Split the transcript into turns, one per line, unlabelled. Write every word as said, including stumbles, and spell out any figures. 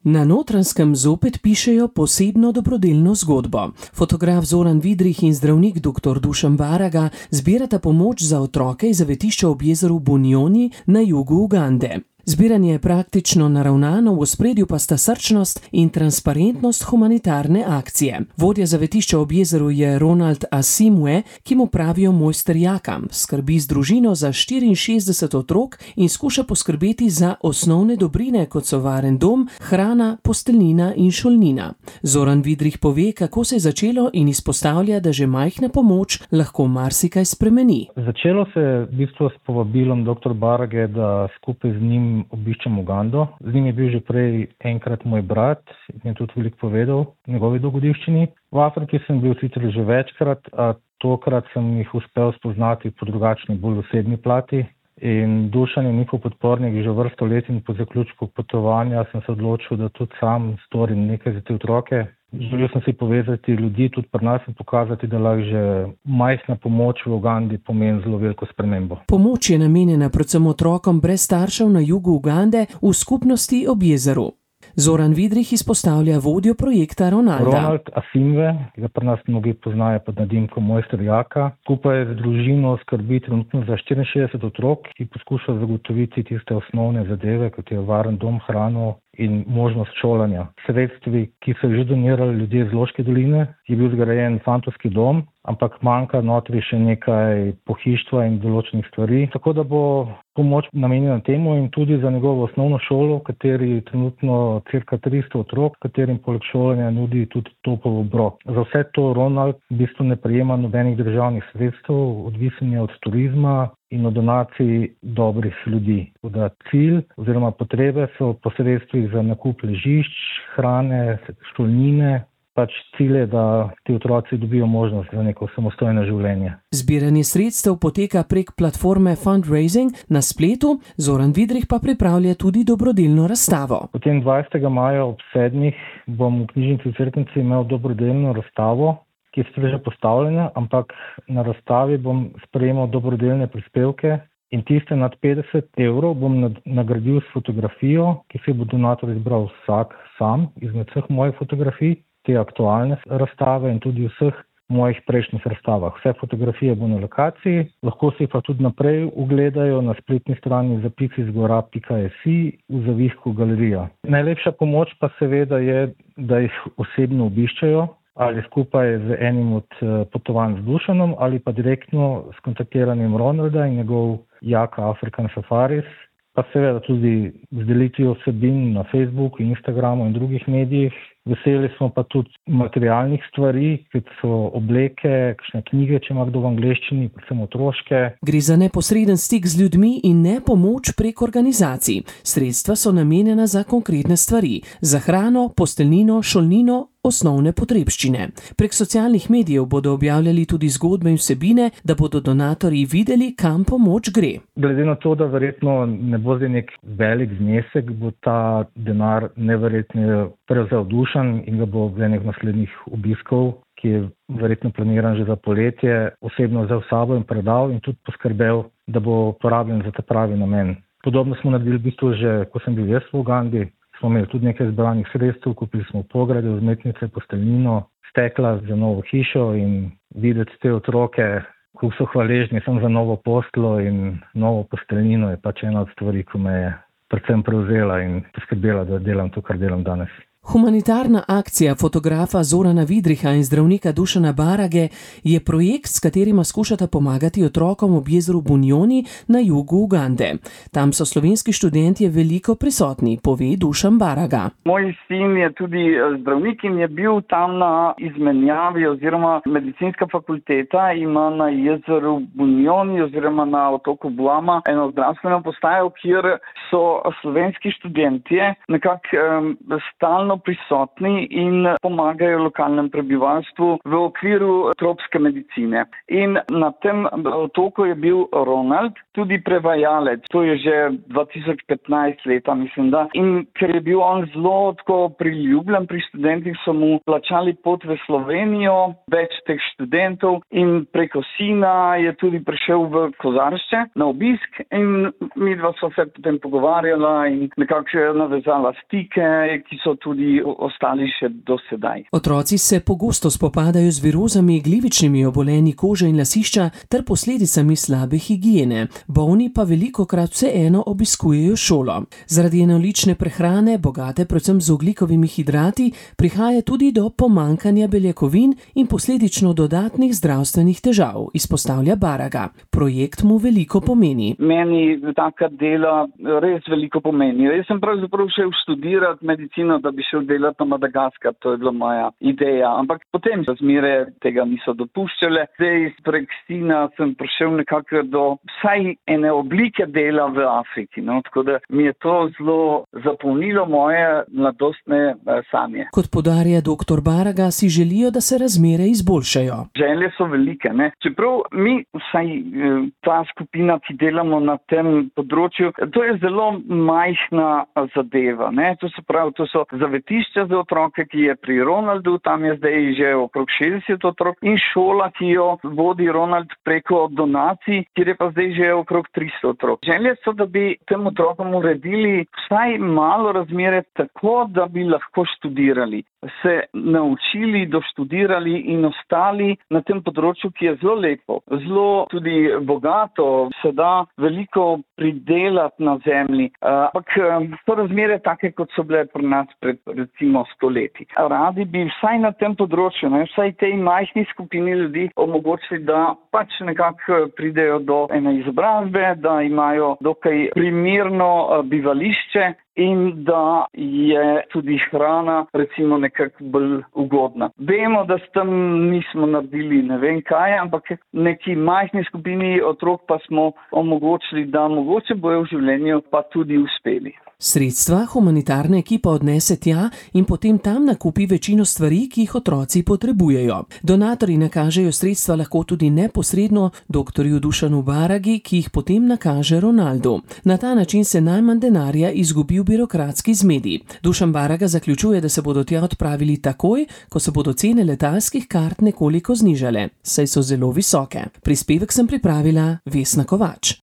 Na Notranjskem zopet pišejo posebno dobrodelno zgodbo. Fotograf Zoran Vidrih in zdravnik doktor Dušan Baraga zbirata pomoč za otroke iz zavetišča ob jezeru Bunioni na jugu Ugande. Zbiranje je praktično naravnano, v ospredju pa sta srčnost in transparentnost humanitarne akcije. Vodja zavetišča ob jezeru je Ronald Asimwe, ki mu pravijo mojster Jaka. Skrbi z družino za štiriinšestdeset otrok in skuša poskrbeti za osnovne dobrine, kot so varen dom, hrana, posteljnina in šolnina. Zoran Vidrih pove, kako se je začelo in izpostavlja, da že majhna pomoč lahko marsikaj spremeni.
Začelo se je v bistvu s povabilom doktor Barage, da skupaj z njim obiščem Ugando. Z njim je bil že prej enkrat moj brat in je tudi veliko povedal o njegovi dogodivščini. V Afriki sem bil sicer že večkrat, a tokrat sem jih uspel spoznati po drugačni, bolj osebni plati. In Dušan je njihov podpornik že vrsto let in po zaključku potovanja sem se odločil, da tudi sam storim nekaj za te otroke. Želel sem si povezati ljudi, tudi pri nas in pokazati, da lahko že majhna pomoč v Ugandi pomeni zelo veliko spremembo.
Pomoč je namenjena predvsem otrokom brez staršev na jugu Ugande v skupnosti ob jezeru. Zoran Vidrih izpostavlja vodjo projekta Ronalda.
Ronald Asimwe, ki ga pri nas mnogi poznajo pod nadimkom mojster Jaka, skupaj z družino skrbi trenutno za štiriinšestdeset otrok, ki poskušajo zagotoviti tiste osnovne zadeve, kot je varen dom, hrano in možnost šolanja. Sredstvi, ki so že donirali ljudje iz Loške doline, je bil zgrajen fantovski dom, ampak manjka notri še nekaj pohištva in določenih stvari. Tako da bo pomoč namenjena temu in tudi za njegovo osnovno šolo, v kateri je trenutno cirka tristo otrok, katerim poleg šolanja nudi tudi topel obrok. Za vse to Ronald v bistvu ne prejema nobenih državnih sredstev, odvisen je od turizma in od donacij dobrih ljudi. Toda cilj oziroma potrebe so posredstvih za nakup ležišč, hrane, šolnine. Pač cilj je, da ti otroci dobijo možnost za neko samostojno življenje.
Zbiranje sredstev poteka prek platforme Fundraising na spletu, Zoran Vidrih pa pripravlja tudi dobrodelno razstavo.
Potem dvajsetega maja ob sedmih bom v knjižnici v Cerknici imel dobrodelno razstavo, ki je že postavljena, ampak na razstavi bom sprejemal dobrodelne prispevke in tiste nad petdeset evrov bom nagradil s fotografijo, ki si bo donator izbral vsak sam izmed vseh mojih fotografij, te aktualne razstave in tudi vseh mojih prejšnjih razstavah. Vse fotografije bo na lokaciji, lahko si pa tudi naprej ugledajo na spletni strani zapisizgora pika si v zavihku galerija. Najlepša pomoč pa seveda je, da jih osebno obiščajo, ali skupaj z enim od potovanj z Dušanom, ali pa direktno s kontaktiranjem Ronalda in njegov Jaka African Safaris, pa seveda tudi z delitvijo vsebin na Facebooku, Instagramu in drugih medijih. Veseli smo pa tudi materialnih stvari, kot so obleke, kakšne knjige, če ima kdo v angleščini, predvsem otroške.
Gre za neposreden stik z ljudmi in ne pomoč prek organizacij. Sredstva so namenjena za konkretne stvari, za hrano, posteljnino, šolnino, osnovne potrebščine. Prek socialnih medijev bodo objavljali tudi zgodbe in vsebine, da bodo donatorji videli, kam pomoč gre.
Glede na to, da verjetno ne bo zdaj nek velik znesek, bo ta denar neverjetno prevzel Dušan in ga bo v enih naslednjih obiskov, ki je verjetno planiran že za poletje, osebno vzel s sabo in predal in tudi poskrbel, da bo porabljen za ta pravi namen. Podobno smo naredili v bistvu že, ko sem bil jaz v Ugandi. Smo imeli tudi nekaj zbranih sredstev, kupili smo pograde, vzmetnice, posteljnino, stekla za novo hišo in videti te otroke, ko so hvaležni samo za novo posteljo in novo posteljnino, je pač ena od stvari, ko me je predvsem prevzela in poskrbela, da delam to, kar delam danes.
Humanitarna akcija fotografa Zorana Vidriha in zdravnika Dušana Barage je projekt, s katerima skušata pomagati otrokom ob jezeru Bunioni na jugu Ugande. Tam so slovenski študentje veliko prisotni, pove Dušan Baraga.
Moj sin je tudi zdravnik in je bil tam na izmenjavi oziroma medicinska fakulteta ima na jezeru Bunioni oziroma na otoku Buama eno zdravstveno postajo, kjer so slovenski študentje nekako um, stalno prisotni in pomagajo lokalnem prebivalstvu v okviru tropske medicine. In na tem otoku je bil Ronald tudi prevajalec. To je že dva tisoč petnajst leta, mislim da. In ker je bil on zelo tako priljubljen pri študentih, so mu plačali pot v Slovenijo, več teh študentov in preko sina je tudi prišel v Kozaršče na obisk in mi dva sva se potem pogovarjala in nekako še navezala stike, ki so tudi ostali še do sedaj.
Otroci se pogosto spopadajo z virozami, glivičnimi obolenji kože in lasišča ter posledicami slabe higiene. Bolni pa velikokrat vseeno obiskujejo šolo. Zaradi enolične prehrane, bogate predvsem z ogljikovimi hidrati, prihaja tudi do pomanjkanja beljakovin in posledično dodatnih zdravstvenih težav, izpostavlja Baraga. Projekt mu veliko pomeni.
Meni taka dela res veliko pomeni. Jaz sem pravzaprav šel študirati medicino, da bi šel delati na Madagaskar, to je bila moja ideja, ampak potem razmere tega niso dopuščale. Zdaj prek sina sem prišel nekako do vsaj ene oblike dela v Afriki, no? Tako da mi je to zelo zapolnilo moje mladostne sanje.
Kot podarja doktor Baraga, si želijo, da se razmere izboljšajo.
Želje so velike, ne. Čeprav mi, vsaj ta skupina, ki delamo na tem področju, to je zelo majhna zadeva, ne. To se pravi, to so zavetišča za otroke, ki je pri Ronaldu, tam je zdaj že okrog šestdeset otrok in šola, ki jo vodi Ronald preko donacij, kjer je pa zdaj že okrog tristo otrok. Želje so, da bi tem otrokom uredili vsaj malo razmere tako, da bi lahko študirali, se naučili, doštudirali in ostali na tem področju, ki je zelo lepo, zelo tudi bogato, se da veliko pridelati na zemlji, ampak so razmere take, kot so bile pri nas pred recimo sto leti. Radi bi vsaj na tem področju, ne, vsaj tej majhni skupini ljudi omogočili, da pač nekako pridejo do ene izobrazbe, da imajo dokaj primerno bivališče in da je tudi hrana recimo nekako bolj ugodna. Vemo, da s tem nismo naredili ne vem kaj, ampak neki majhni skupini otrok pa smo omogočili, da mogoče bojo v življenju pa tudi uspeli.
Sredstva humanitarna ekipa odnese tja in potem tam nakupi večino stvari, ki jih otroci potrebujejo. Donatorji nakažejo sredstva lahko tudi neposredno doktorju Dušanu Baragi, ki jih potem nakaže Ronaldu. Na ta način se najmanj denarja izgubi v birokratski zmedi. Dušan Baraga zaključuje, da se bodo tja odpravili takoj, ko se bodo cene letalskih kart nekoliko znižale, saj so zelo visoke. Prispevek sem pripravila Vesna Kovač.